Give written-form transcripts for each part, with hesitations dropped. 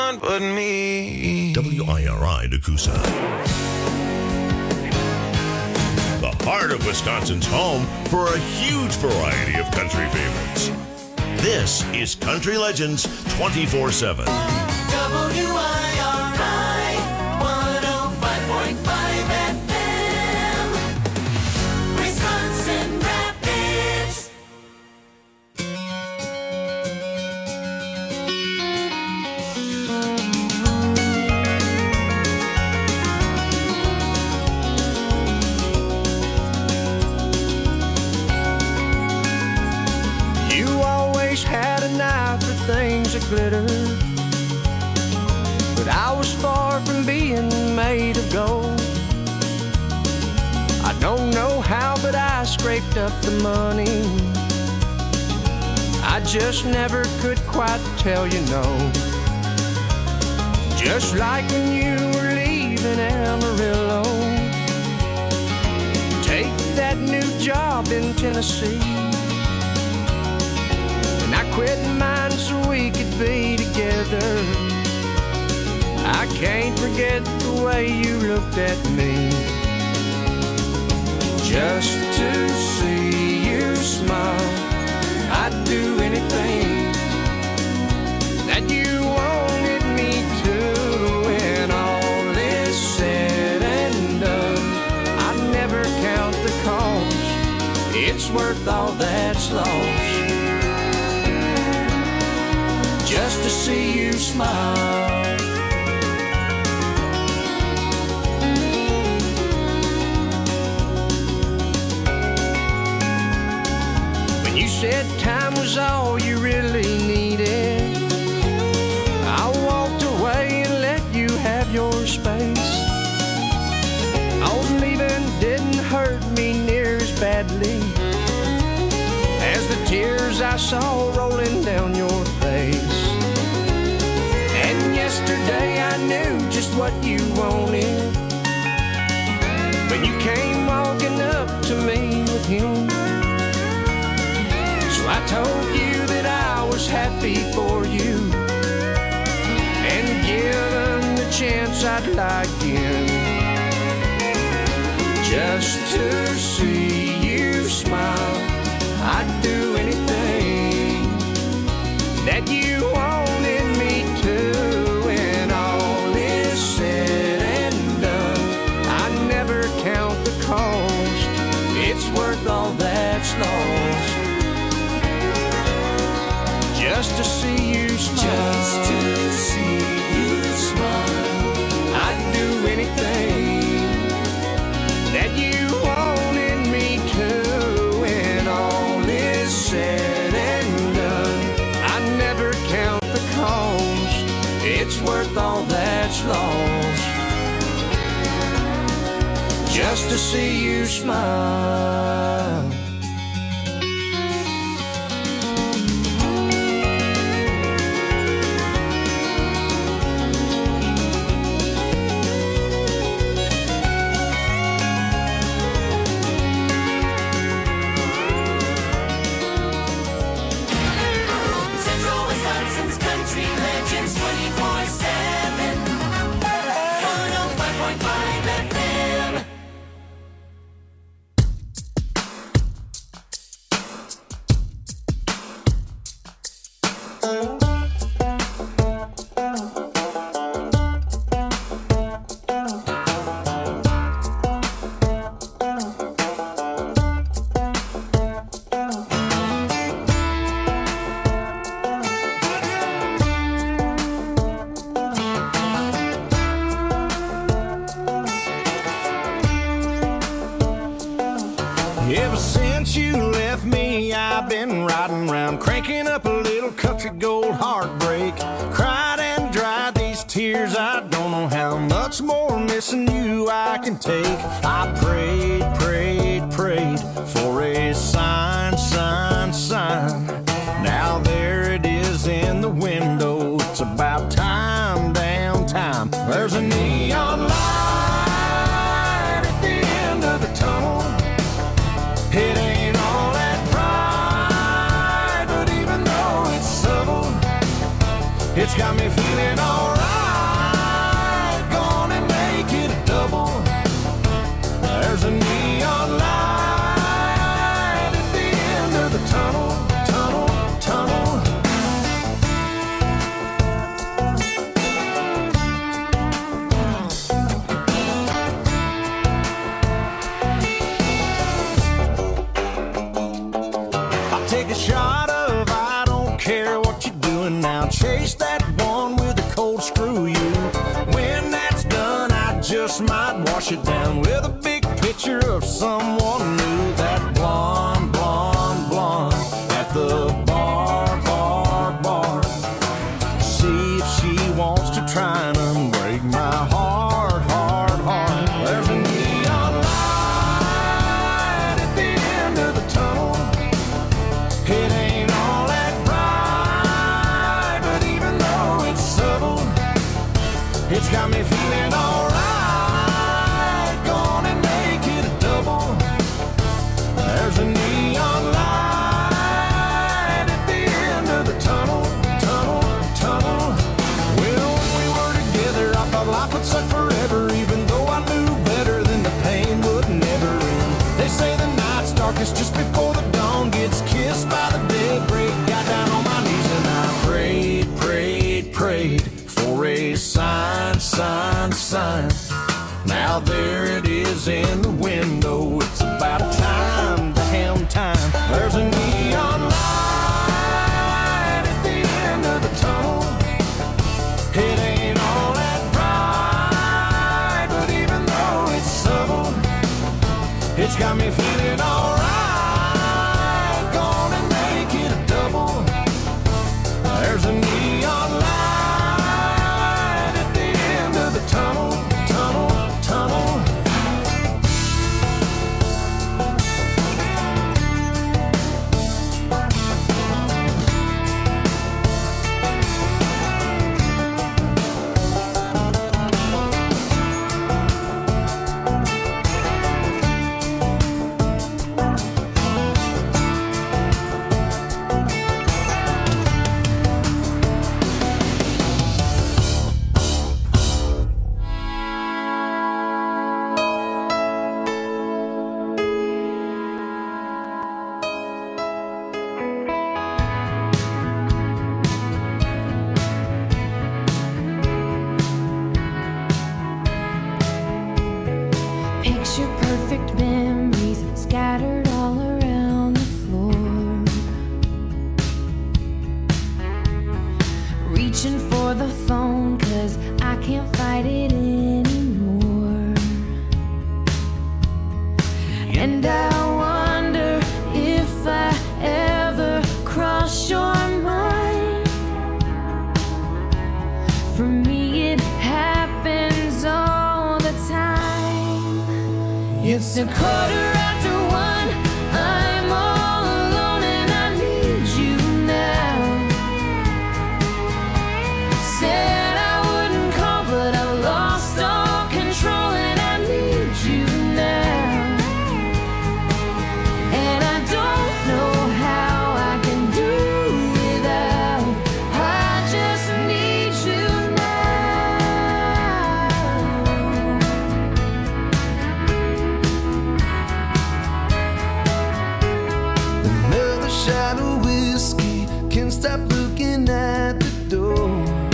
one but me. WIRI Nakusa. The heart of Wisconsin's home for a huge variety of country favorites. This is Country Legends 24/7. WIRI 105.5 FM, Wisconsin Rapids. You always had an eye for things that glitter, but I was far from being made of gold. I don't know how, but I scraped up the money. I just never could quite tell you no. Just like when you were leaving Amarillo, take that new job in Tennessee. And I quit mine so we could be together. I can't forget the way you looked at me. Just to see you smile, I'd do anything that you wanted me to. When all is said and done, I'd never count the cost. It's worth all that's lost just to see you smile. You said time was all you really needed, I walked away and let you have your space. Oh, leaving didn't hurt me near as badly as the tears I saw rolling down your face. And yesterday I knew just what you wanted when you came walking up to me with him. I told you that I was happy for you, and given the chance I'd lie again, just to see you smile. I'd do anything that you wanted me to. When all is said and done, I never count the cost. It's worth all that's lost just to see you smile. Just to see you smile. I'd do anything that you wanted me to. When all is said and done, I never count the cost. It's worth all that's lost just to see you smile. Ever since you left me, I've been riding around, cranking up a little country gold heartbreak. Cried and dried these tears, I don't know how much more missing you I can take. I prayed, prayed, prayed for a sign, sign, sign. Now there it is in the window, it's about time, damn time. There's a neon light at the end of the tunnel. It ain't all that bright, but even though it's subtle, it's got me feeling alright. just might wash it down with a big picture of someone new. That blonde, blonde, blonde at the bar, bar, bar. See if she wants to try and unbreak my heart, heart, heart. There's a neon light at the end of the tunnel. It ain't all that bright, but even though it's subtle, it's got me feeling alright. Gonna make it a double. There's a neon light at the end of the tunnel, tunnel, tunnel. Well, when we were together, I thought life would suck forever, even though I knew better than the pain would never end. They say the night's darkest just before the dawn gets kissed by the daybreak. Got down on my knees and I prayed, prayed, prayed for a sign, sign, sign. Now there it is in the window. It's about time, damn time. There's a neon light at the end of the tunnel. It ain't all that bright, but even though it's subtle, it's got me feeling alright. Gonna make it a double. There's a neon light at the end of the tunnel, tunnel, tunnel. Picture perfect memories scattered all around the floor. Reaching for the phone 'cause I can't fight it anymore. And I wonder if I ever cross your mind. For me it happens all the time. It's a quarter after one. I'm all alone and I need you now. Said I wouldn't call, but I've lost all control and I need you now. And I don't know how I can do without. I just need you now. Another shot of whiskey, can't stop looking at the door.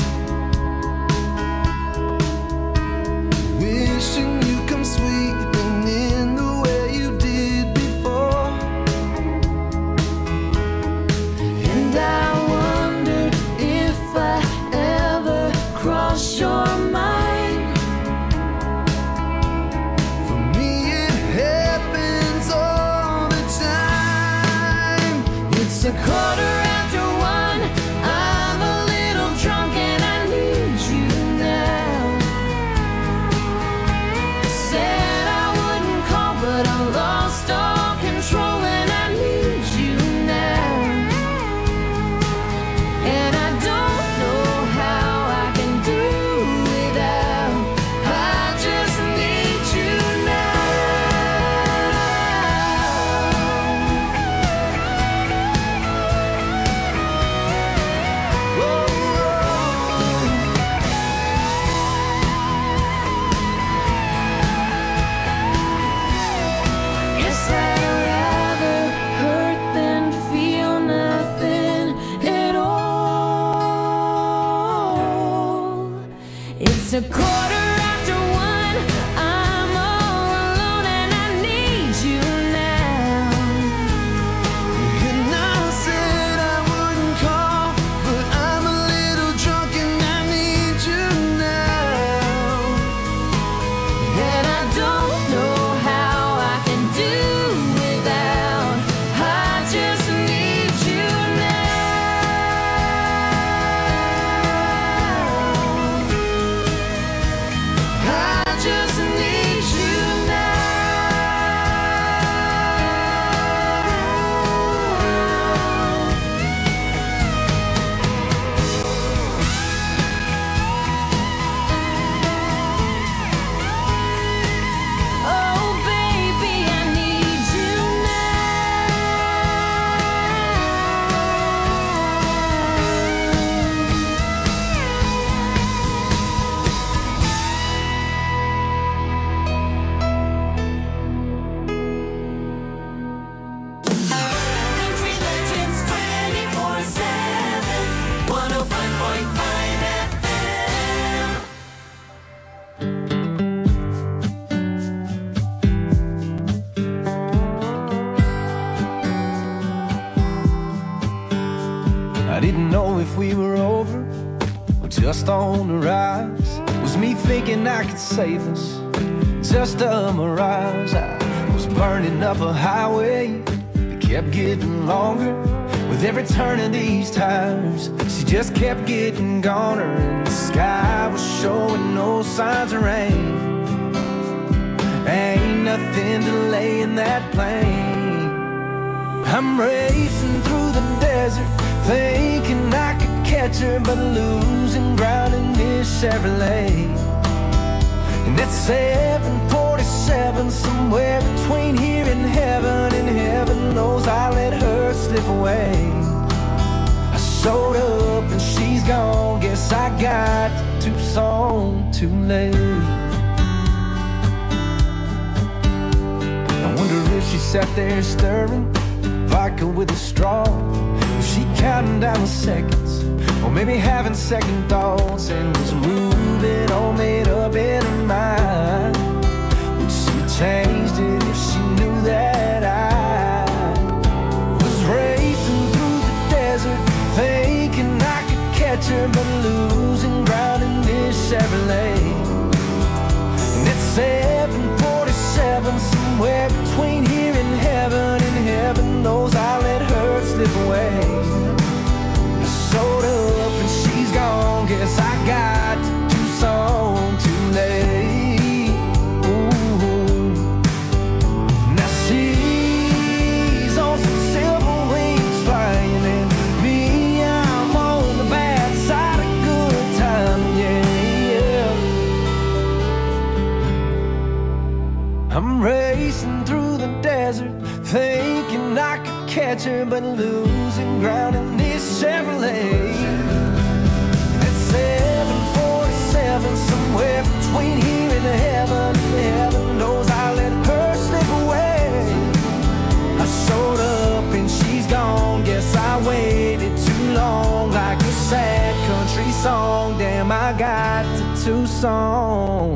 Wishing you come sweeping in the way you did before. And I wonder if I ever cross your mind. For me it happens all the time. It's a quarter after one. I'm a little drunk and I need you now. Said I wouldn't call, but I lost all control and I need you now. And I don't know how I can do without. I just need you now. Guess I'd rather hurt than feel nothing at all. It's a quarter after one. I'm all alone and I need you now. And I said I wouldn't call, but I'm a little drunk and I need you now. dust on the rise. Was me thinking I could save us, just a mirage. I was burning up a highway that kept getting longer with every turn of these tires. She just kept getting goner, and the sky was showing no signs of rain. Ain't nothing delaying that plane. I'm racing through the desert, thinking I could catch her, but losing ground in this Chevrolet. And it's 7:47, somewhere between here and heaven knows I let her slip away. I showed up and she's gone, guess I got to Tucson too late. I wonder if she sat there stirring vodka with a straw. Was she counting down the seconds, or maybe having second thoughts, and was moving all made up in her mind? Would she have changed it if she knew that I was racing through the desert, thinking I could catch her, but losing ground in this Chevrolet? And it's 7:47, somewhere between here and heaven knows I let her slip away. I showed up and she's gone, guess I got to Tucson too late. Ooh. Now she's on some silver wings flying, and me, I'm on the bad side of good time, yeah. I'm racing through the desert, thinking I could catch her, but losing ground in this Chevrolet. At 7:47, somewhere between here and heaven knows I let her slip away. I showed up and she's gone, guess I waited too long, like a sad country song. Damn, I got to Tucson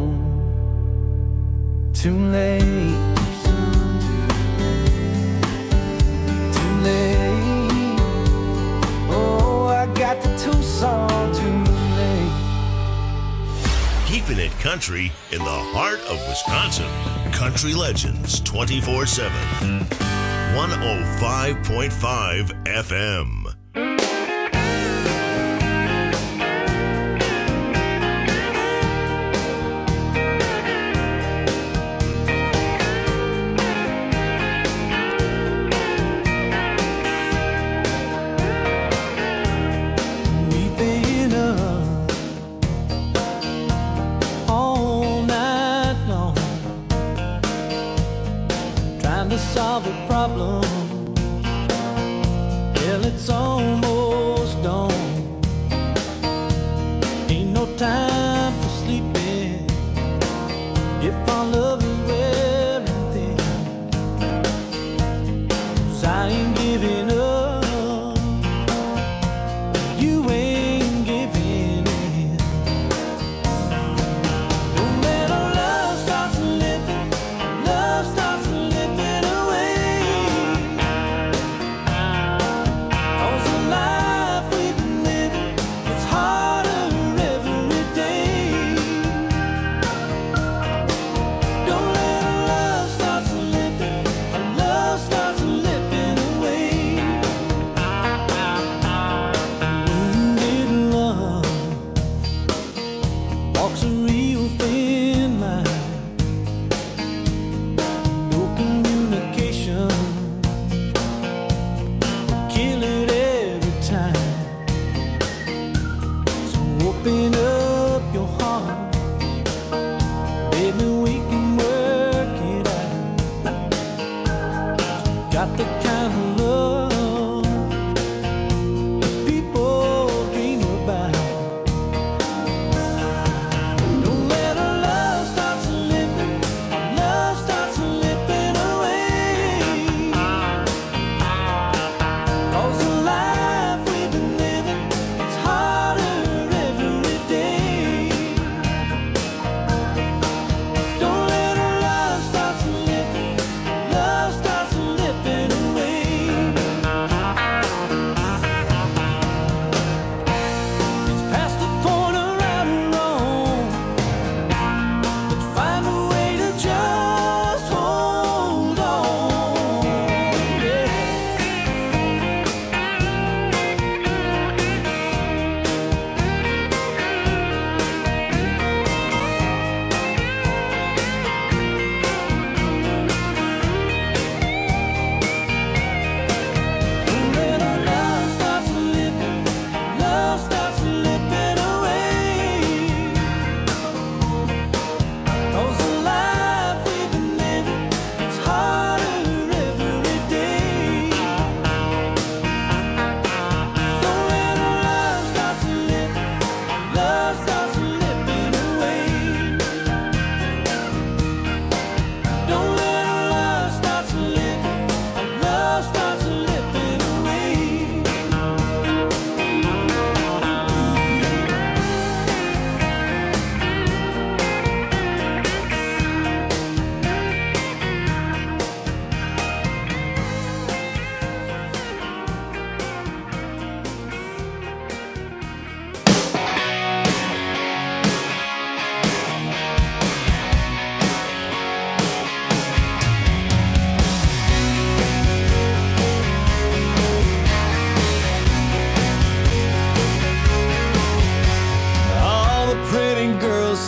too late. Oh, I got the Tucson too late. Keeping it country in the heart of Wisconsin. Country Legends 24/7. 105.5 FM. Solve a problem. Hell, it's almost dawn. Ain't no time for sleeping if our love is wearing thin. 'Cause I ain't giving up, you ain't giving in. Don't let our love start slipping, love starts slipping away.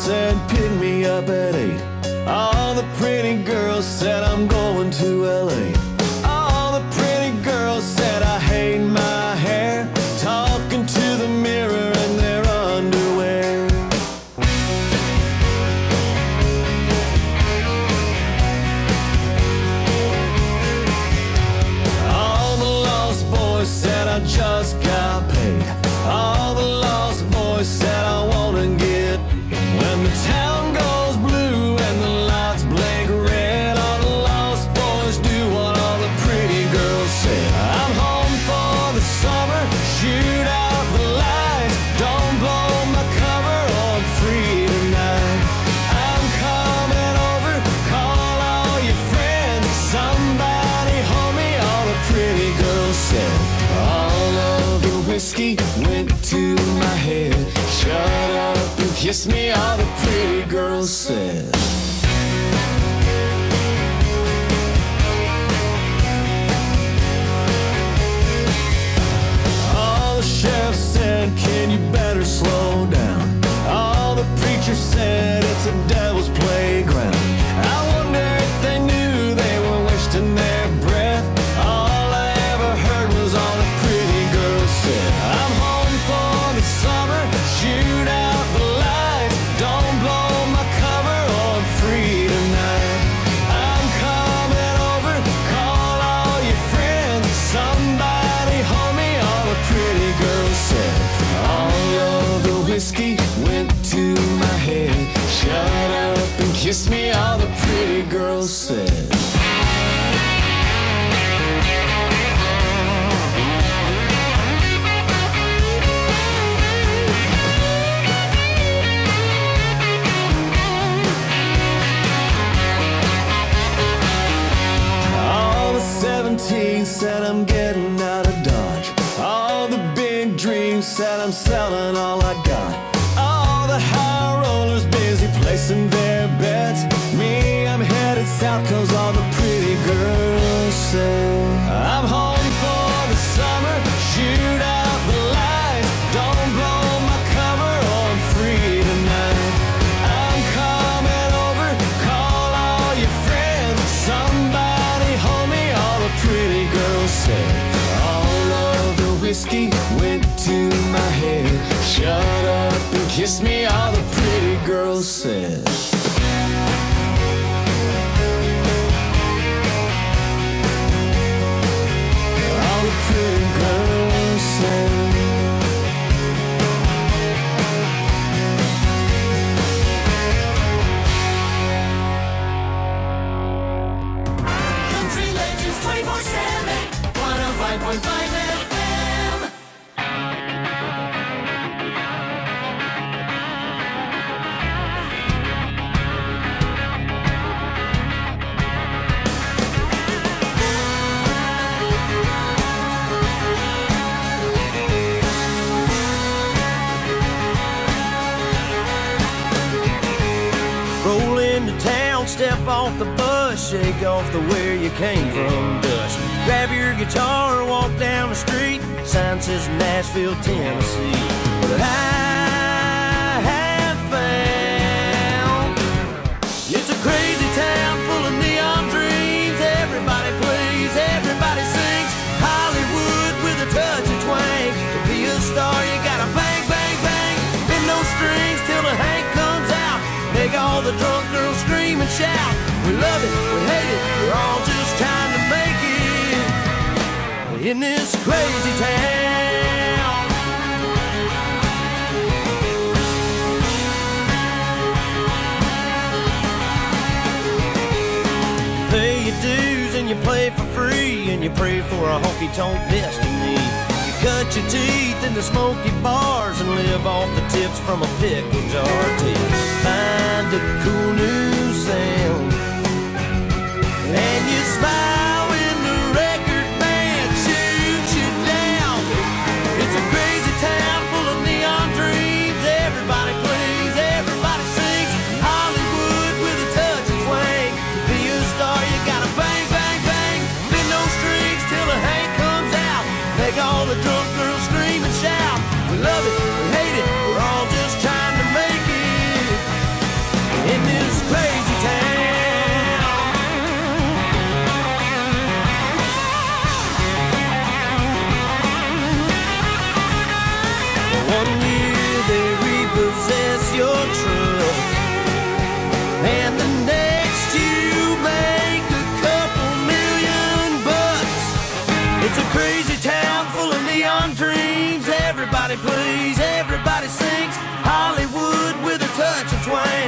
said pick me up at 8. All the pretty girls said I'm going to LA. All the pretty girls said I hate my hair, talking to the mirror in their underwear. All the lost boys said I just got paid. All the lost boys said I wanna get when the town goes blue and the lights blink red. All the lost boys do what all the pretty girls said. I'm home for the summer, shoot out the lights, don't blow my cover, I'm free tonight. I'm coming over, call all your friends, somebody hold me, all the pretty girls said. All of the whiskey went to my head, shut up and kiss me, all the pretty girls said. All the sheriffs said, can you better slow down? All the preachers said, it's a devil's playground. I wonder if they knew they were wasting their breath. All I ever heard was all the pretty girls said. I'm home for the summer, shoot out the lights, don't blow my cover, I'm free tonight. I'm coming over, call all your friends, somebody hold me, all the pretty girls said. All of the whiskey went to my head, shut up and kiss me, all the pretty girls said. All the 17 said I'm getting out of Dodge. All the big dreams said I'm selling all I got. All the high rollers busy placing their bets. Me, I'm headed south cause all the pretty girls say. I'm home for the summer, shoot out the lights, don't blow my cover, I'm free tonight. I'm coming over, call all your friends, somebody hold me, all the pretty girls say. All of the whiskey went to my head, shut up and kiss me, all the pretty girls said. All the pretty girls said. Country Legends 24/7, 105.5 FM. Roll into town, step off the bus, shake off the where you came from dust. Grab your guitar, walk down the street, sign says Nashville, Tennessee. But I have found it's a crazy town full of neon dreams. Everybody plays, everybody sings. Hollywood with a touch of twang. To be a star, you gotta bang, bang, bang. Bend those strings till the Hank comes out. Make all the drunk girls scream and shout. We love it, we hate it, we're all just trying to make it in this crazy town. Pay your dues and you play for free, and you pray for a honky-tonk destiny. You cut your teeth in the smoky bars and live off the tips from a pickle jar till you find a cool new sound. And you smile when the record band shoots you down. It's a crazy town full of neon dreams. Everybody plays, everybody sings. Hollywood with a touch of twang. To be a star, you gotta bang, bang, bang. Bend those strings till the Hank comes out. Make all the drunk girls scream and shout. We love it, we hate it, we're all just trying to make it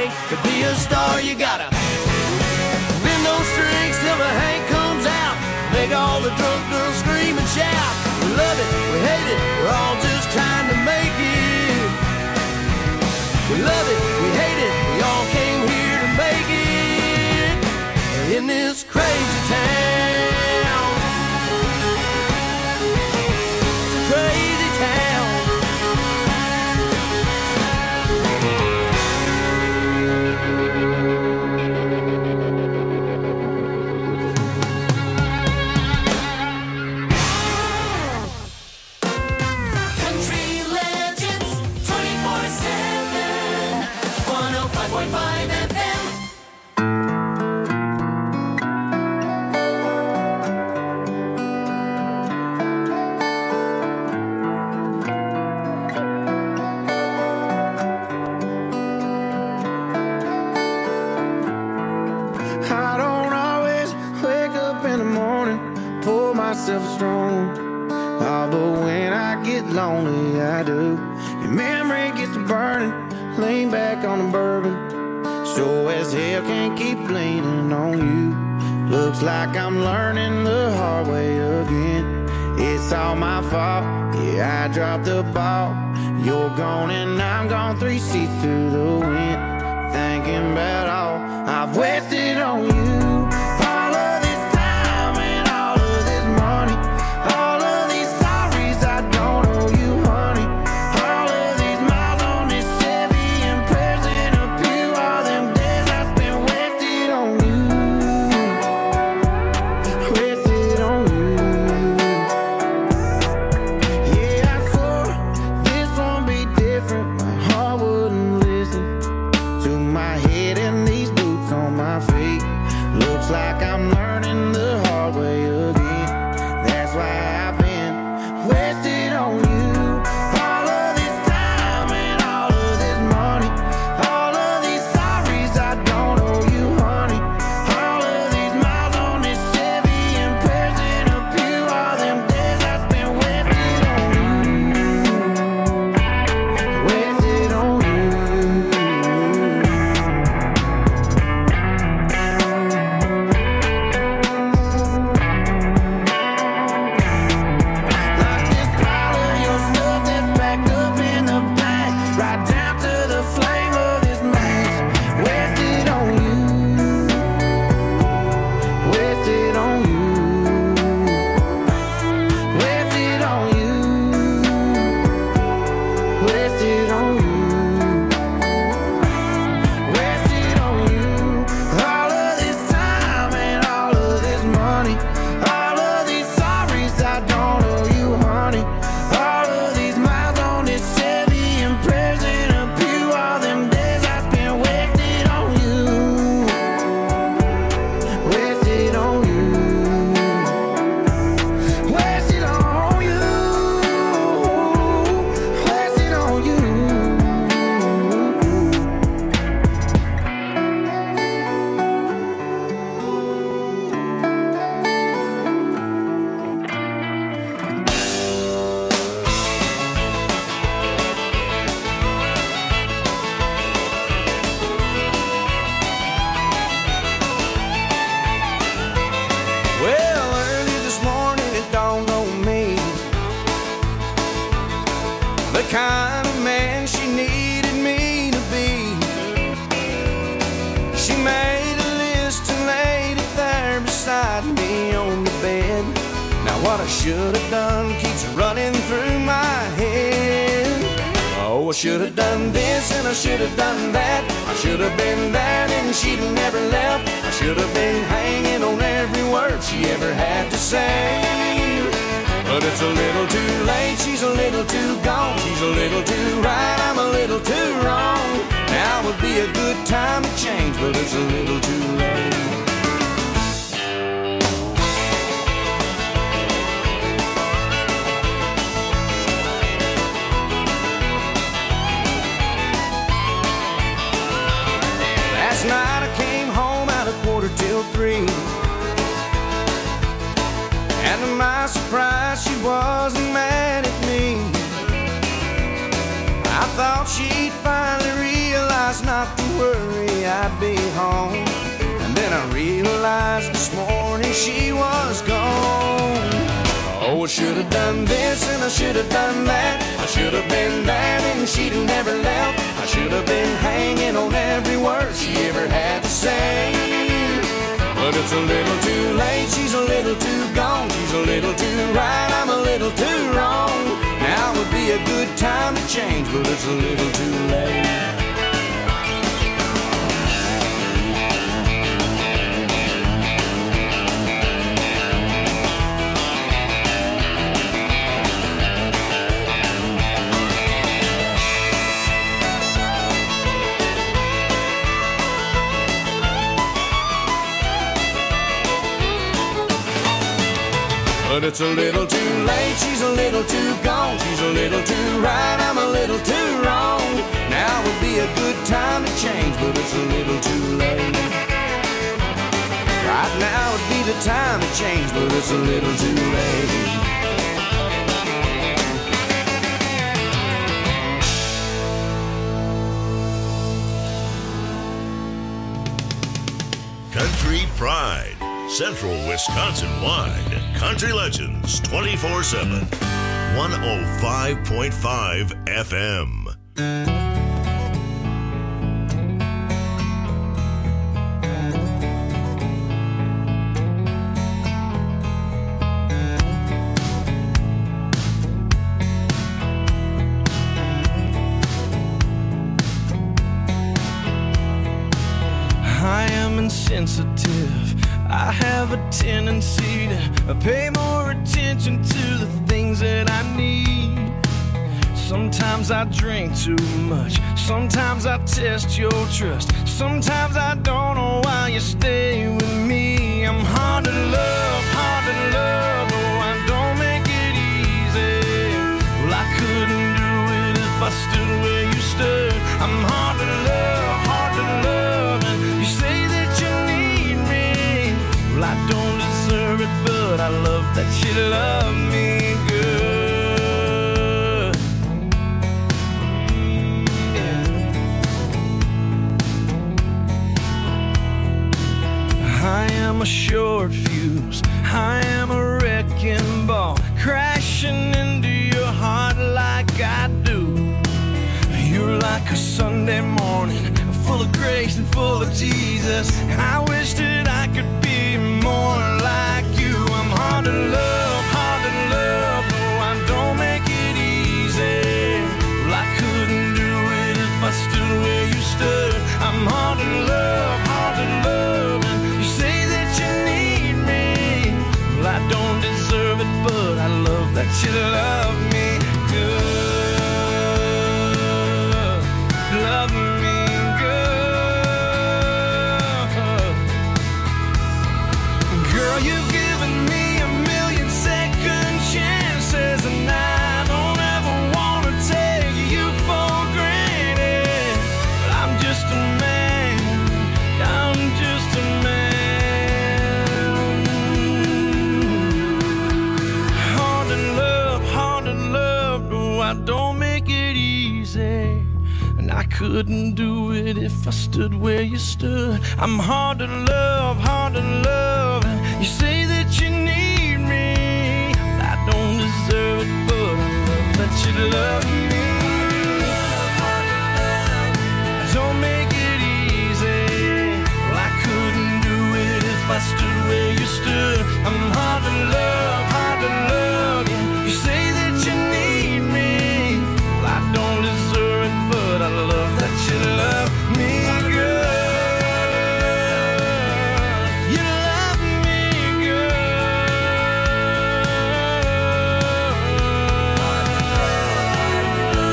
To be a star, you gotta bend those strings till the Hank comes out. Make all the drunk girls scream and shout. We love it, we hate it, we're all just trying to make it. We love it, we hate it, we all came here to make it. In this crazy town, it's a crazy town. Country Legends 24/7, 105.5 FM. I don't always wake up in the morning, pour myself strong. Oh, but when I get lonely, I do. Your memory gets to burning, lean back on the bourbon. Sure as hell can't keep leaning on you. Looks like I'm learning the hard way again. It's all my fault, yeah, I dropped the ball. You're gone and I'm gone, 3 seats to the wind. Thinking about all I've wasted on you. All of this time and all of this money. All of these sorries I don't owe you, honey. All of these miles on this Chevy and prayers in a pew. All them days I spent wasted on you. Wasted on you. Yeah, I swore this won't be different. My heart wouldn't listen to my head and these boots on my feet. Looks like I'm learning the hard way again. That's why I've been wasted on you. All of this time and all of this money. All of these sorries I don't owe you, honey. All of these miles on this Chevy and prayers in a pew. All them days I spent wasted on you. Wasted on you. Like this pile of your stuff that's packed up in the back, right down to the flame of this match. Wasted on you. Wasted on you. Wasted on you. Wasted on you. Wasted on you. All of this time and all of this money. All of these sorries I don't owe you, honey. All of these miles on this Chevy and prayers in a pew. All them days I spent wasted on you. Wasted on you. Wasted on you. Wasted on you. Well, early this morning it dawned on me the kind of man she needed me to be. She made a list and laid it there beside me on the bed. Now what I should have done keeps running through my head. Oh, I should have done this and I should have done that. I should have been there and she'd have never left. I should have been hanging on every word she ever had to say. But it's a little too late, she's a little too gone. She's a little too right, I'm a little too wrong. Now would be a good time to change, but it's a little too late. Last night I came home at 2:45. And to my surprise, she wasn't mad at me. I thought she'd finally realize not to worry I'd be home. And then I realized this morning she was gone. Oh, I should have done this and I should have done that. I should have been there and she'd have never left. I should have been hanging on every word she ever had to say. But it's a little too late, she's a little too gone. She's a little too right, I'm a little too wrong. Now would be a good time to change, but it's a little too late. But it's a little too late, she's a little too gone. She's a little too right, I'm a little too wrong. Now would be a good time to change, but it's a little too late. Right now would be the time to change, but it's a little too late. Country Pride, Central Wisconsin-wide. Country Legends 24/7. 105.5 FM. I am insensitive. I have a tendency to pay more attention to the things that I need. Sometimes I drink too much. Sometimes I test your trust. Sometimes I don't know why you stay with me. I'm hard to love, no, I don't make it easy. Well, I couldn't do it if I stood where you stood. I'm hard to love, and you say that you need me. Well, I don't deserve it, but I love that you love me good. Yeah. I am a short fuse, I am a wrecking ball, crashing into your heart like I do. You're like a Sunday morning, full of grace and full of Jesus. I wish that I could be more like you. I'm hard to love, no, I don't make it easy. Well, I couldn't do it if I stood where you stood. I'm hard to love, and you say that you need me. Well, I don't deserve it, but I love that you love me good. Love me good. Girl, you've given me a million second chances, and I don't ever want to take you for granted. But I'm just a man, I'm just a man. Hard to love, no, I don't make it easy. And I couldn't do it if I stood where you stood. I'm hard to love, and you say that you need me. I don't deserve it, but I love that you love me. Don't make it easy. Well, I couldn't do it if I stood where you stood. I'm hard to love, yeah. You say that you need me. Well, I don't deserve it, but I love that you love me good. You love me good.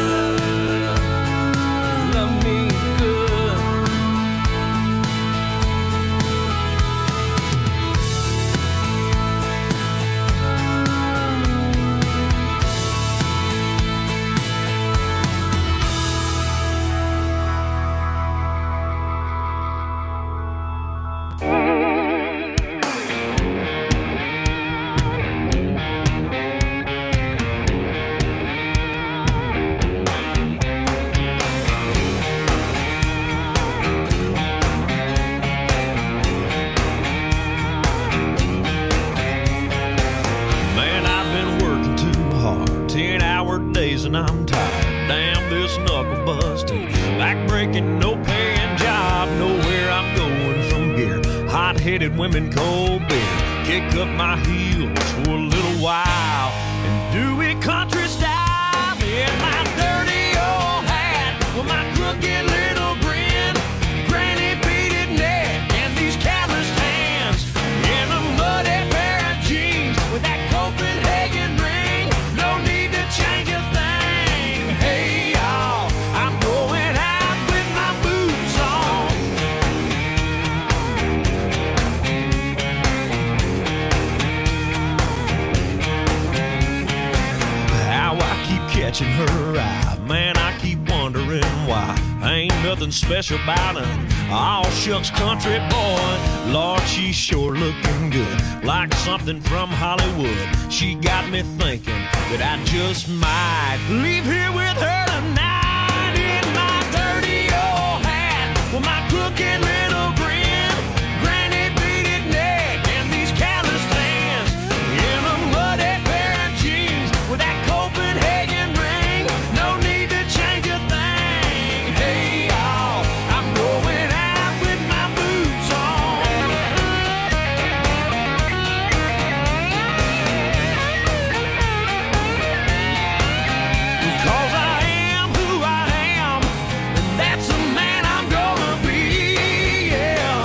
hot-headed women cold beer. Kick up my heels for a little while and do it country style. In my dirty old hat with my crooked little grin, granny beaded neck and these calloused hands, in a muddy pair of jeans with that Copenhagen ring. No need to change a thing. Hey y'all, I'm going out with my boots on. How I keep catching her eye, man, I keep wondering why. Ain't nothing special about her, all shucks country boy. Lord, she's sure looking good, like something from Hollywood. She got me thinking that I just might leave here with her tonight. In my dirty old hat with my crooked little grin, granny beaded neck and these calloused hands, in a muddy pair of jeans with that Copenhagen ring. No need to change a thing. Hey y'all, I'm going out with my boots on. 'Cause I am who I am, and that's the man I'm gonna be, yeah.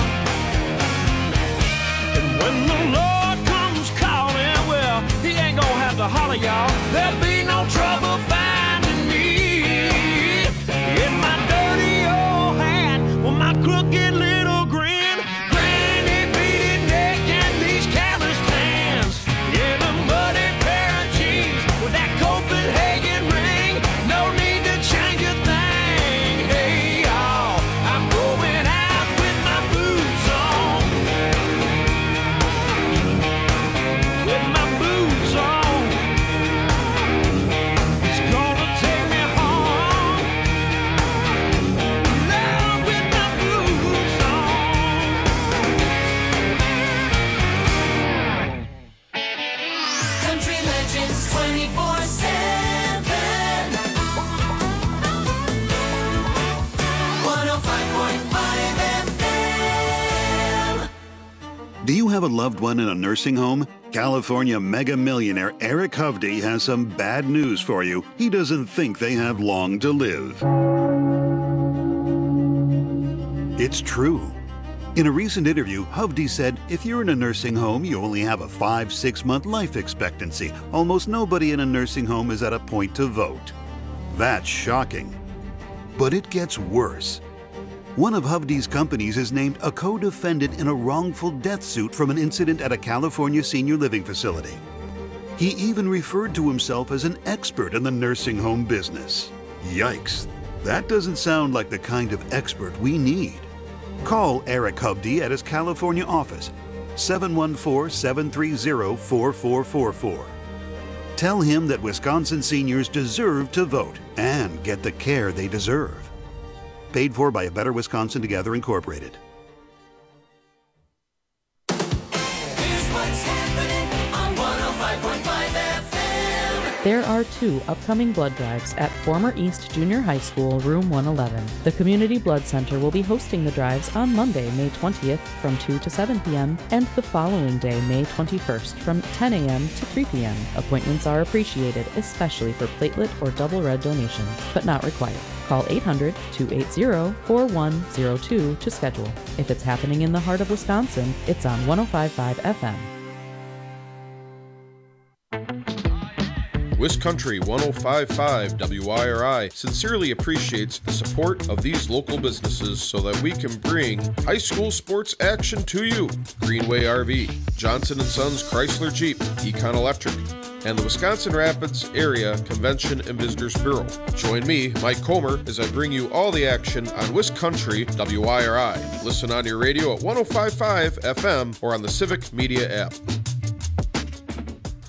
And when the Lord comes calling, well, he ain't gonna have to holler, y'all. There'll be no trouble finding me. In my dirty old hat with my crooked little grin, granny beaded neck and these calloused hands, in a muddy pair of jeans with that Copenhagen ring. No need to change a thing. Hey y'all, I'm going out with my boots on. With my boots on. It's gonna take me home. Now with my boots on. Country Legends 24/7. 105.5 FM. Do you have a loved one in a nursing home? California mega millionaire Eric Hovde has some bad news for you. He doesn't think they have long to live. It's true. In a recent interview, Hovde said, if you're in a nursing home, you only have a 5-6 month life expectancy. Almost nobody in a nursing home is at a point to vote. That's shocking. But it gets worse. One of Hovde's companies is named a co-defendant in a wrongful death suit from an incident at a California senior living facility. He even referred to himself as an expert in the nursing home business. Yikes, that doesn't sound like the kind of expert we need. Call Eric Hovde at his California office, 714-730-4444. Tell him that Wisconsin seniors deserve to vote and get the care they deserve. Paid for by A Better Wisconsin Together, Incorporated. Here's what's happening on 105.5 FM. There are 2 upcoming blood drives at former East Junior High School, room 111. The Community Blood Center will be hosting the drives on Monday, May 20th from 2 to 7 p.m. and the following day, May 21st from 10 a.m. to 3 p.m. Appointments are appreciated, especially for platelet or double red donations, but not required. Call 800-280-4102 to schedule. If it's happening in the heart of Wisconsin, it's on 105.5 FM. Wiscountry 105.5 WIRI sincerely appreciates the support of these local businesses so that we can bring high school sports action to you. Greenway RV, Johnson & Sons Chrysler Jeep, Econ Electric, and the Wisconsin Rapids Area Convention and Visitors Bureau. Join me, Mike Comer, as I bring you all the action on Wiscountry WIRI. Listen on your radio at 105.5 FM or on the Civic Media app.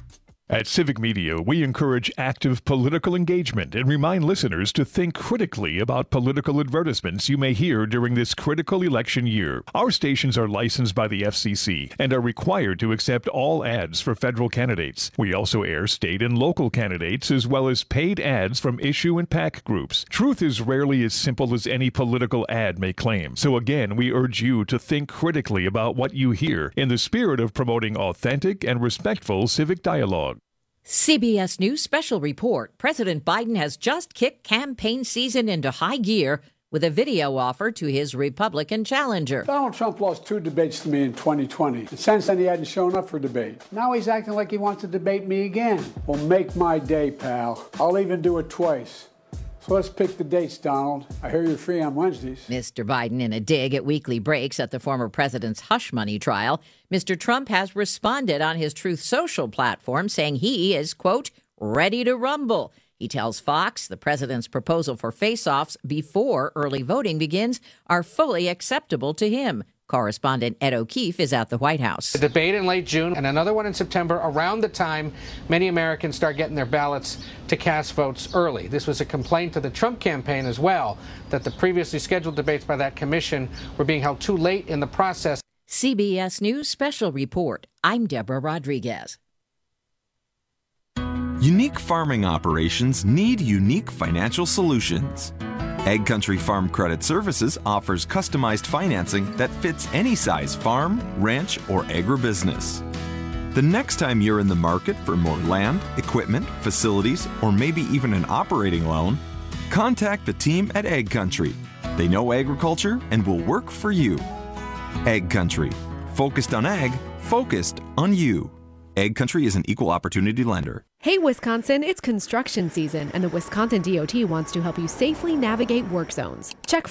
At Civic Media, we encourage active political engagement and remind listeners to think critically about political advertisements you may hear during this critical election year. Our stations are licensed by the FCC and are required to accept all ads for federal candidates. We also air state and local candidates as well as paid ads from issue and PAC groups. Truth is rarely as simple as any political ad may claim. So again, we urge you to think critically about what you hear in the spirit of promoting authentic and respectful civic dialogue. CBS News special report. President Biden has just kicked campaign season into high gear with a video offer to his Republican challenger. Donald Trump lost 2 debates to me in 2020. And since then, he hadn't shown up for debate. Now he's acting like he wants to debate me again. Well, make my day, pal. I'll even do it twice. So let's pick the dates, Donald. I hear you're free on Wednesdays. Mr. Biden in a dig at weekly breaks at the former president's hush money trial. Mr. Trump has responded on his Truth Social platform, saying he is, quote, ready to rumble. He tells Fox the president's proposal for face-offs before early voting begins are fully acceptable to him. Correspondent Ed O'Keefe is at the White House. A debate in late June and another one in September, around the time many Americans start getting their ballots to cast votes early. This was a complaint to the Trump campaign as well, that the previously scheduled debates by that commission were being held too late in the process. CBS News special report. I'm Deborah Rodriguez. Unique farming operations need unique financial solutions. Ag Country Farm Credit Services offers customized financing that fits any size farm, ranch, or agribusiness. The next time you're in the market for more land, equipment, facilities, or maybe even an operating loan, contact the team at Ag Country. They know agriculture and will work for you. Ag Country. Focused on ag, focused on you. Ag Country is an equal opportunity lender. Hey, Wisconsin, it's construction season, and the Wisconsin DOT wants to help you safely navigate work zones. Check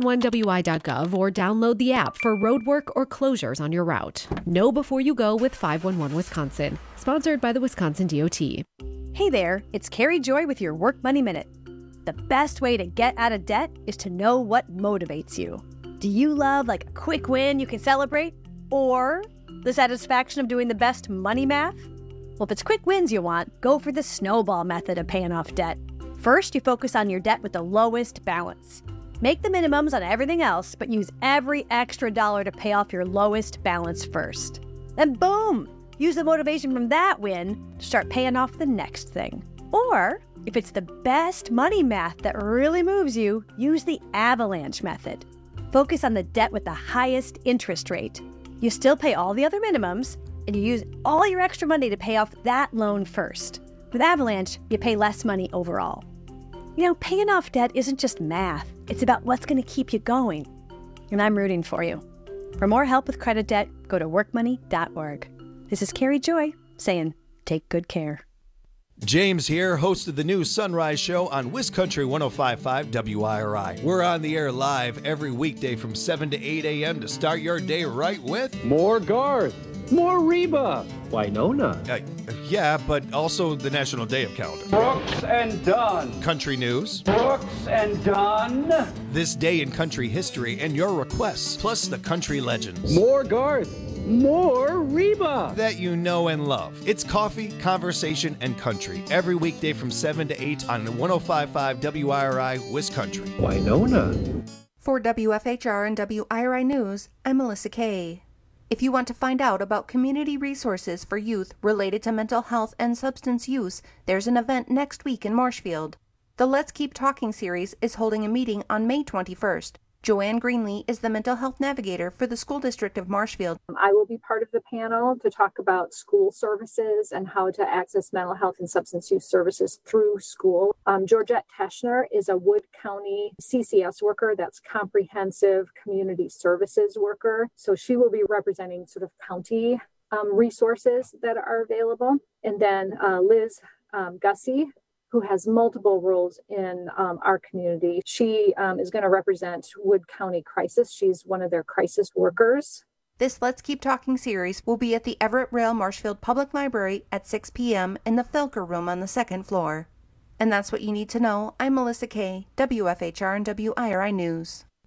511wi.gov or download the app for roadwork or closures on your route. Know before you go with 511 Wisconsin, sponsored by the Wisconsin DOT. Hey there, it's Carrie Joy with your Work Money Minute. The best way to get out of debt is to know what motivates you. Do you love like a quick win you can celebrate? Or the satisfaction of doing the best money math? Well, if it's quick wins you want, go for the snowball method of paying off debt. First, you focus on your debt with the lowest balance. Make the minimums on everything else, but use every extra dollar to pay off your lowest balance first. Then boom! Use the motivation from that win to start paying off the next thing. Or, if it's the best money math that really moves you, use the avalanche method. Focus on the debt with the highest interest rate. You still pay all the other minimums, and you use all your extra money to pay off that loan first. With Avalanche, you pay less money overall. You know, paying off debt isn't just math. It's about what's going to keep you going. And I'm rooting for you. For more help with credit debt, go to workmoney.org. This is Carrie Joy saying, take good care. James here, host of the new Sunrise Show on WisCountry 105.5 WIRI. We're on the air live every weekday from 7 to 8 a.m. to start your day right with more Garth, more Reba, Winona. Yeah, but also the National Day of Calendar. Brooks and Dunn. Country news. Brooks and Dunn. This day in country history and your requests, plus the country legends. More Garth. More Reba that you know and love. It's coffee, conversation, and country every weekday from 7 to 8 on 105.5 WIRI WisCountry. Winona. For WFHR and WIRI News, I'm Melissa Kay. If you want to find out about community resources for youth related to mental health and substance use, there's an event next week in Marshfield. The Let's Keep Talking series is holding a meeting on May 21st. Joanne Greenlee is the mental health navigator for the school district of Marshfield. I will be part of the panel to talk about school services and how to access mental health and substance use services through school. Georgette Teschner is a Wood County CCS worker, that's comprehensive community services worker. So she will be representing sort of county resources that are available. And then Liz Gussie, who has multiple roles in our community. She is going to represent Wood County Crisis. She's one of their crisis workers. This Let's Keep Talking series will be at the Everett Rail Marshfield Public Library at 6 p.m. in the Felker Room on the second floor. And that's what you need to know. I'm Melissa Kay, WFHR and WIRI News.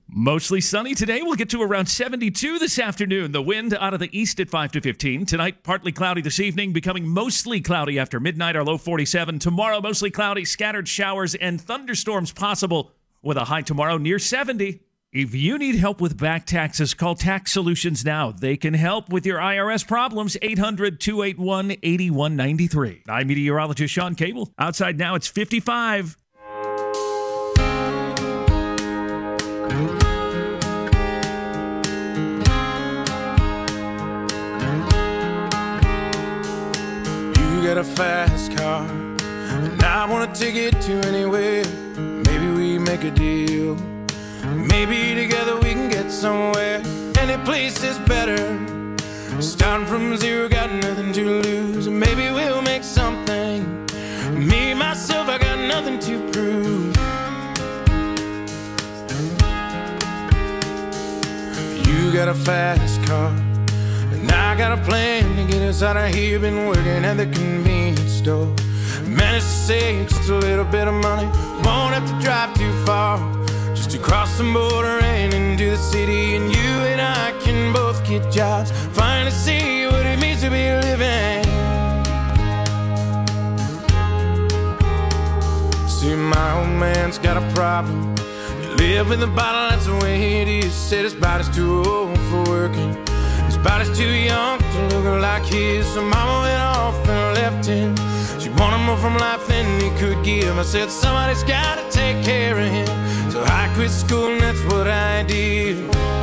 Mostly sunny today. We'll get to around 72 this afternoon. The wind out of the east at 5 to 15. Tonight, partly cloudy this evening, becoming mostly cloudy after midnight, our low 47. Tomorrow, mostly cloudy, scattered showers and thunderstorms possible with a high tomorrow near 70. If you need help with back taxes, call Tax Solutions now. They can help with your IRS problems. 800-281-8193. I'm meteorologist Sean Cable. Outside now, it's 55. You got a fast car, and I want to take it to anywhere. Maybe we make a deal. Maybe together we can get somewhere. Any place is better. Starting from zero, got nothing to lose. Maybe we'll make something. Me, myself, I got nothing to prove. You got a fast car, and I got a plan to get us out of here. Been working at the convenience store. Managed to save just a little bit of money. Won't have to drive too far, just to cross the border and into the city. And you and I can both get jobs, finally see what it means to be living. See, my old man's got a problem. You live in the bottle, that's the way it is. Said his body's too old for working, his body's too young to look like his. So mama went off and left him. She wanted more from life than he could give. I said somebody's gotta take care of him. So I quit school and that's what I did.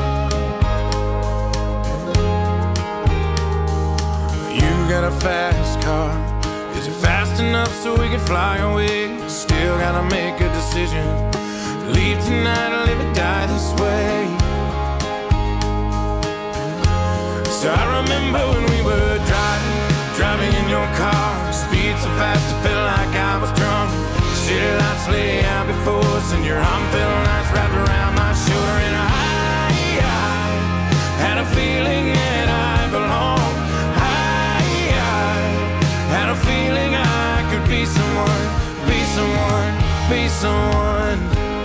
You got a fast car. Is it fast enough so we can fly away? Still gotta make a decision. Leave tonight or live or die this way. So I remember when we were driving in your car. Speed so fast it felt like I was drunk. City lights lay out before us, and your arm felt nice wrapped around my shoulder. And I had a feeling that I belonged. I had a feeling I could be someone, be someone, be someone.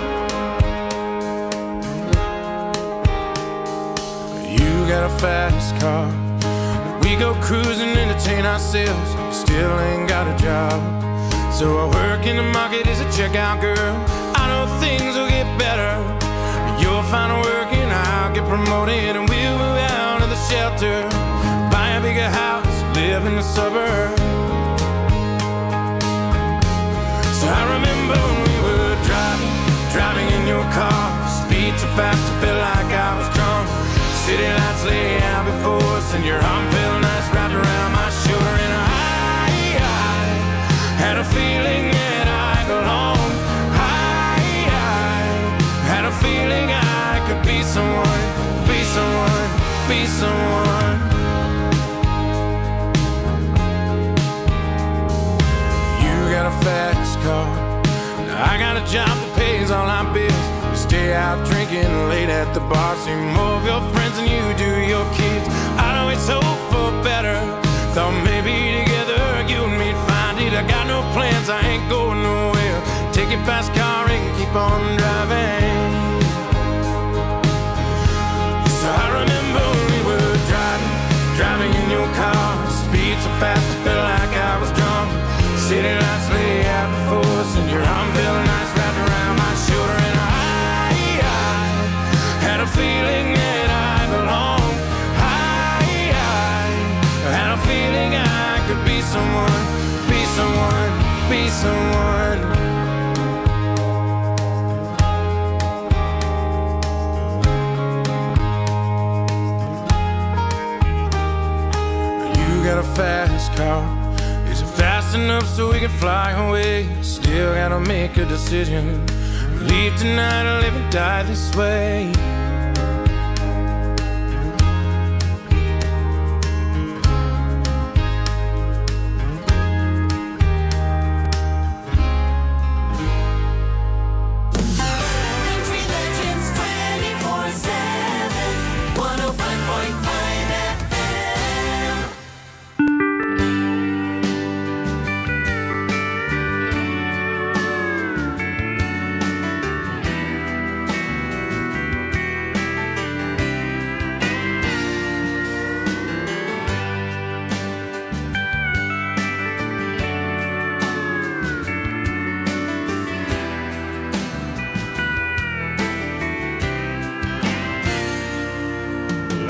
You got a fast car. We go cruising, entertain ourselves. Still ain't got a job. So I work in the market as a checkout girl. I know things will get better. You'll find work and I'll get promoted, and we'll move out of the shelter, buy a bigger house, live in the suburbs. So I remember when we were driving in your car. Speed so fast it felt like I was drunk. City lights lay out before us, and your arm felt nice wrapped around my shoulder. And I had a feeling that I belonged. I had a feeling I could be someone, be someone, be someone. You got a fast car. Now I got a job that pays all our bills. We stay out drinking late at the bar. See more of your friends than you do your kids. I'd always hope for better. Thought maybe together you and me'd find it. I got no plans, I ain't going nowhere. Take your fast car and keep on driving. So I remember when we were driving in your car. Speed so fast it felt like I was drunk. City lights lay out before us, and your arm felt nice wrapped around my shoulder. And I had a feeling that I belonged. I had a feeling I could be someone, be someone, be someone. You got a fast car. Is it fast enough so we can fly away? Still gotta make a decision. Leave tonight or live and die this way.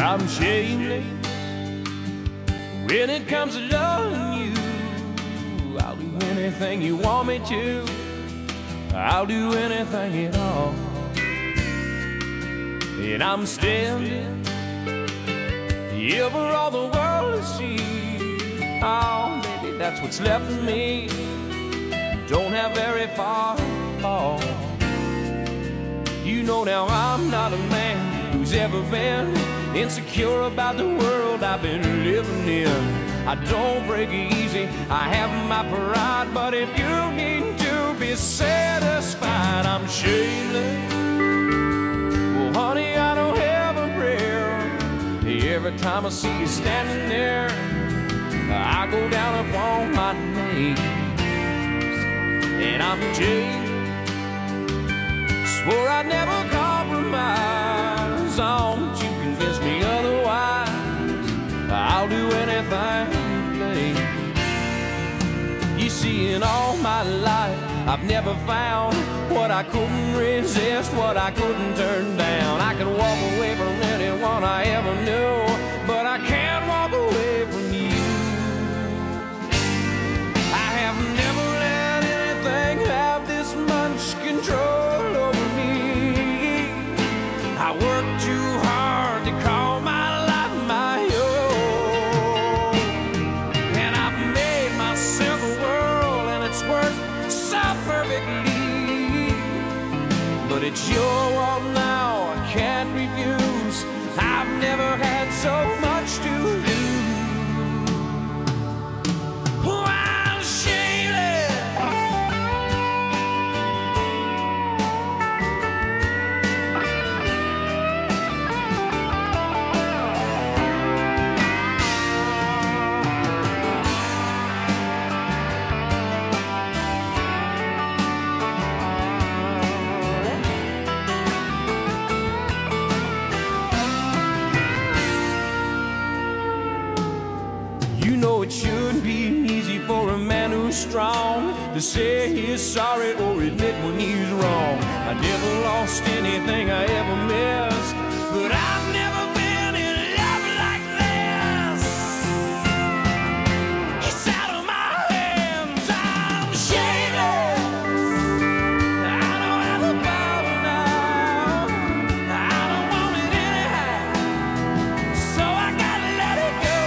I'm shameless when it comes to loving you. I'll do anything you want me to. I'll do anything at all. And I'm standing here for all the world to see. Oh, baby, that's what's left of me. Don't have very far to fall. You know now I'm not a man who's ever been insecure about the world I've been living in. I don't break easy, I have my pride, but if you need to be satisfied, I'm shameless. Well, honey, I don't have a prayer. Every time I see you standing there, I go down upon my knees. And I'm chained. Swore I'd never compromise on, but you convinced me otherwise. I'll do anything, please. You see, in all my life, I've never found what I couldn't resist, what I couldn't turn down. I could walk away from anyone I ever knew, but I can't walk away from you. I have never let anything have this much control over me. I work too hard to call my life my own, and I've made myself a world, and it's worked so perfectly. But it's your world now, I can't refuse. I've never had so much to lose. Oh, I'm shameless. You know it shouldn't be easy for a man who's strong to say he's sorry or admit when he's wrong. I never lost anything I ever missed, but I've never been in love like this. It's out of my hands, I'm shameless. I don't have a power now, I don't want it anyhow, so I gotta let it go.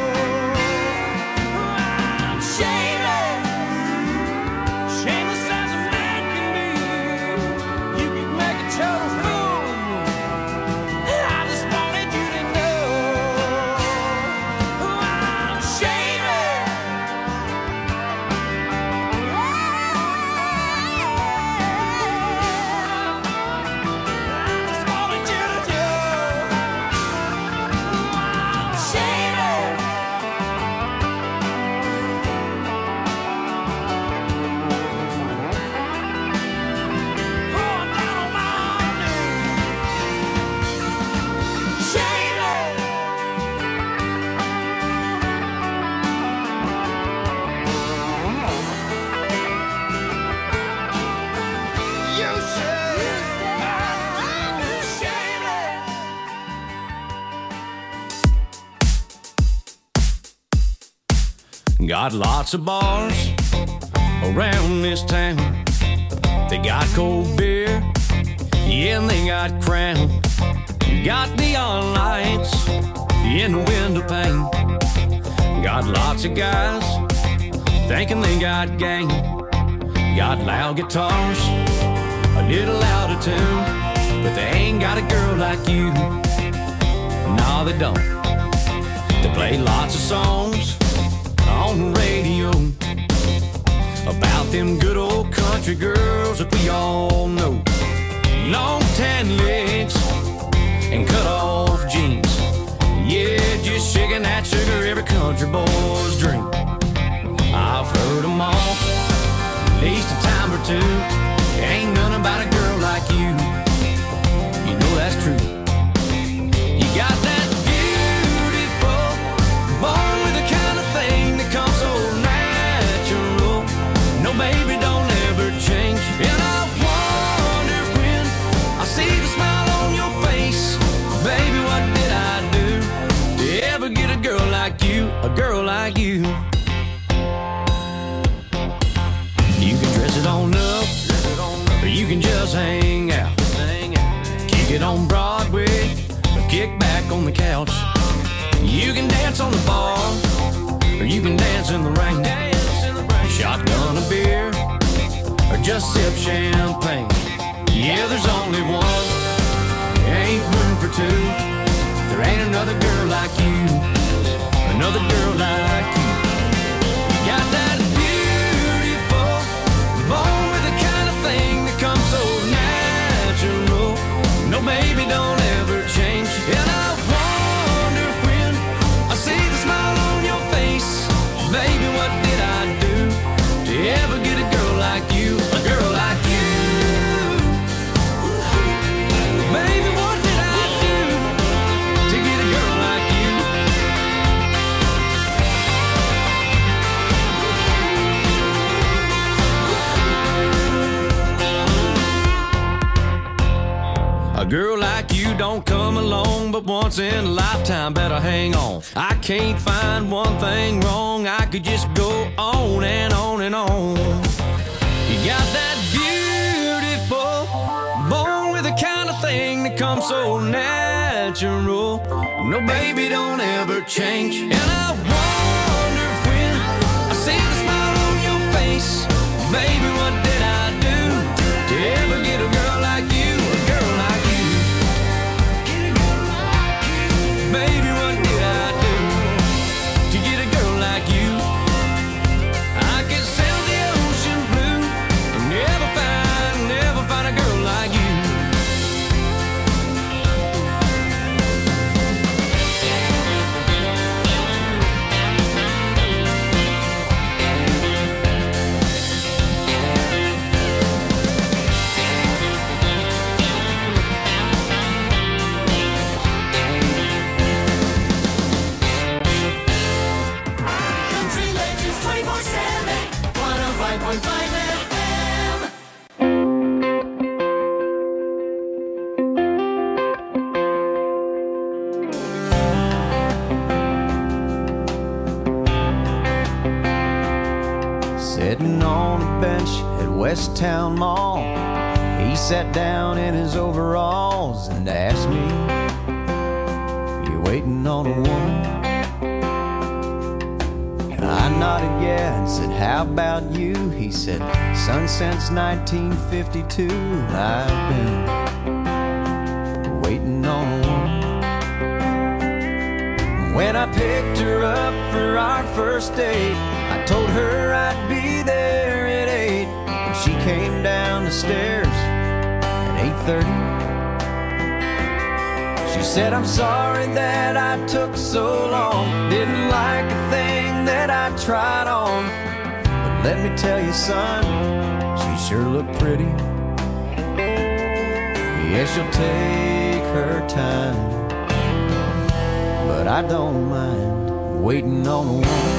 I'm shameless, shameless as a man can be. You could make a total fool of me. I just wanted you to know I'm shameless. Just wanted you to know I'm shameless. Got lots of bars around this town. They got cold beer, yeah, and they got Crown. Got neon lights in the window pane. Got lots of guys thinking they got game. Got loud guitars, a little out of tune, but they ain't got a girl like you. No, they don't. They play lots of songs on the radio about them good old country girls that we all know. Long tan legs and cut off jeans. Yeah, just shaking that sugar every country boy's dream. I've heard them all at least a time or two. Ain't none about a girl like you. You know that's true. You got that beautiful, born with the kind of thing that comes so natural. No, baby, don't ever change. And I wonder when I see the smile on your face, baby, what did I do? a girl like you. You can dress it on up, or you can just hang out. Kick it on Broadway, or kick back on the couch. You can dance on the bar, or you can dance in the rain. Shotgun a beer, or just sip champagne. Yeah, there's only one, there ain't room for two. There ain't another girl like you, another girl like you. You got that beautiful, born with the kind of thing that comes so natural. No, baby, don't ever change. And I wonder when I see the smile on your face, baby, what did I do to ever get a girl like you, a girl like you? Baby, what did I do to get a girl like you? A girl like you don't come along but once in a lifetime, better hang on. I can't find one thing wrong, I could just go on and on and on. You got that beautiful, born with the kind of thing that comes so natural. No, baby, don't ever change. And I wonder when I see the smile on your face, baby, what did I do to ever get a girl like you, a girl like you? Baby, what did I do to get a girl like you? I could sail the ocean blue and never find a girl like you. Country Legends 24/7, 105.5 FM. Sitting on a bench at West Town Mall, he sat down in his overalls and asked me, "You waiting on a woman?" I nodded yeah and said, "How about you?" He said, "Son, since 1952 I've been waiting on a woman." When I picked her up for our first date, I told her I'd be there at 8, and she came down the stairs at 8:30. She said, "I'm sorry that I took so long, didn't like a thing that I tried on, but let me tell you, son, she sure looked pretty. Yeah, she'll take her time, but I don't mind waiting on a woman."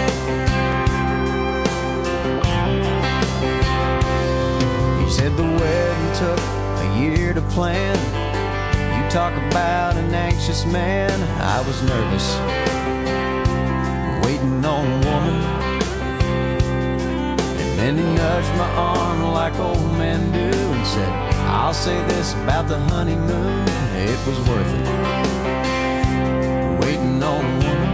He said the wedding took a year to plan. You talk about an anxious man, I was nervous waiting on a woman. And then he nudged my arm like old men do and said, "I'll say this about the honeymoon, it was worth it waiting on a woman."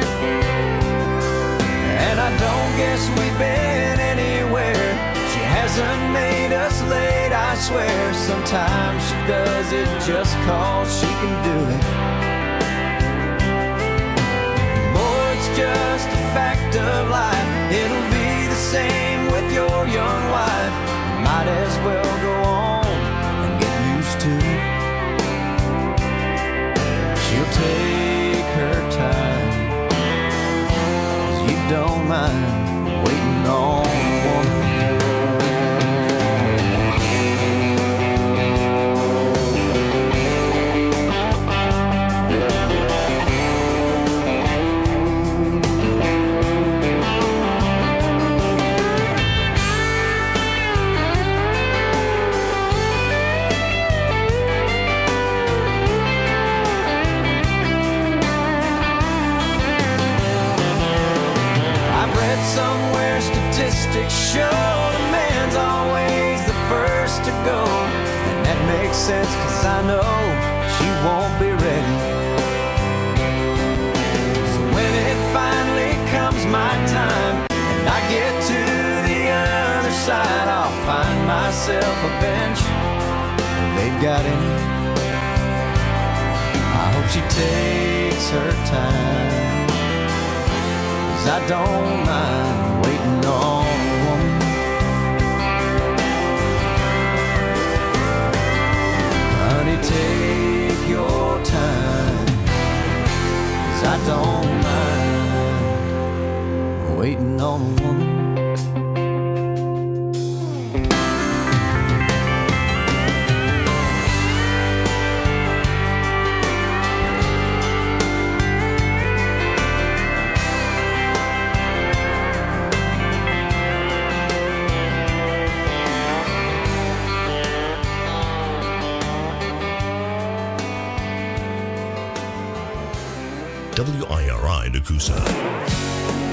And I don't guess we've been anywhere she hasn't made us late, I swear. Sometimes she does it just 'cause she can do it. Boy, it's just a fact of life. It'll be the same with your young wife. Might as well go on and get used to it. She'll take her time, 'cause you don't mind waiting on a woman. sense, 'cause I know she won't be ready. So when it finally comes my time and I get to the other side, I'll find myself a bench they've got in it. I hope she takes her time, 'cause I don't mind waiting on a woman. Honey, take your time, 'cause I don't mind waiting on a woman. WIRI Nakusa.